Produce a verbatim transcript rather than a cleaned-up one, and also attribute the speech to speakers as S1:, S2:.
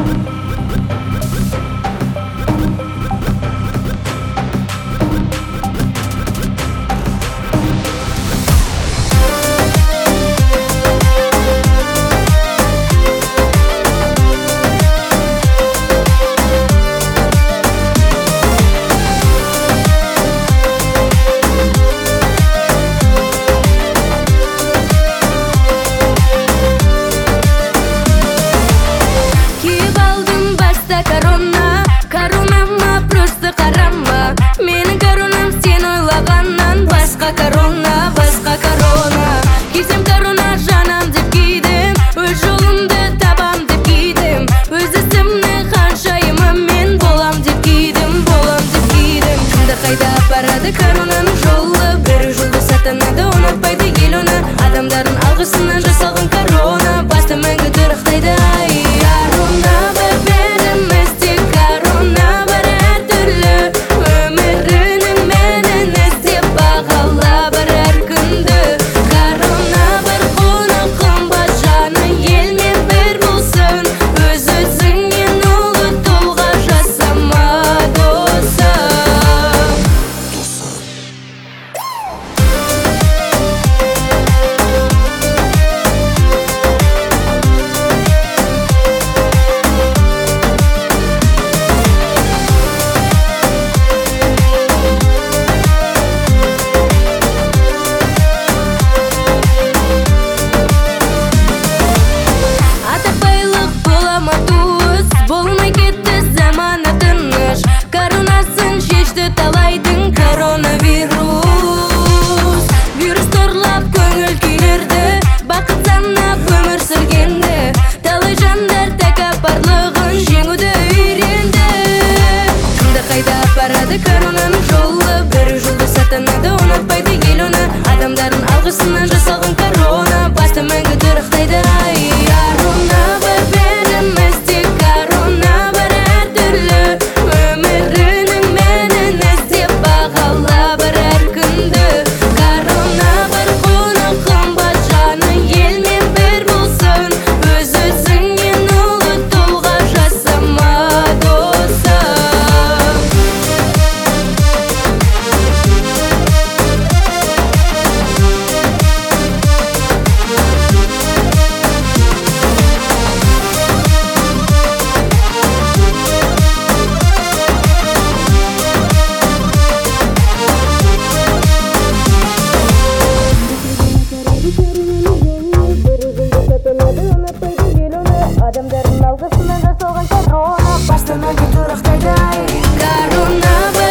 S1: Koronaның жолы бір жұлдыз сатанады, ұнатпайды ел оны. Адамдардың алғысынан жасалған корона басты мәңгі тұрақтайды. Ай, корона бір бәрімізде, корона бір әртүрлі өмірінің мәнін іздеп бағала бір әр күнді. Корона бір құны қымбат, жаны елмен бір болсын, өз өзіңнен ұлы тұлға жасама досым. Болмай кетті заманы тыныш, коронасын шешті талайдың коронавирус. Вирус торлап көңіл күйлерді, бақыт санап өмір сүргенді, талай жандар тәкаппарлығын жеңуді үйренді. Кімді қайда апарады коронаның жолы, бір жұлдыз атанады, ұнатпайды ел оны. Адамдардың алғысынан жасалған корона басты мәңгі тұрақтайды. Ай, корона бір бәрімізде, корона бір әртүрлі өмірінің мәнін іздеп бағала бір әр күнді. Корона бір құны қымбат, жаны елмен бір болсын, өз өзіңнен ұлы тұлға жасама досым. Адамдардың алғысынан жасалған корона басты мәңгі тұрақтайды. Корона бір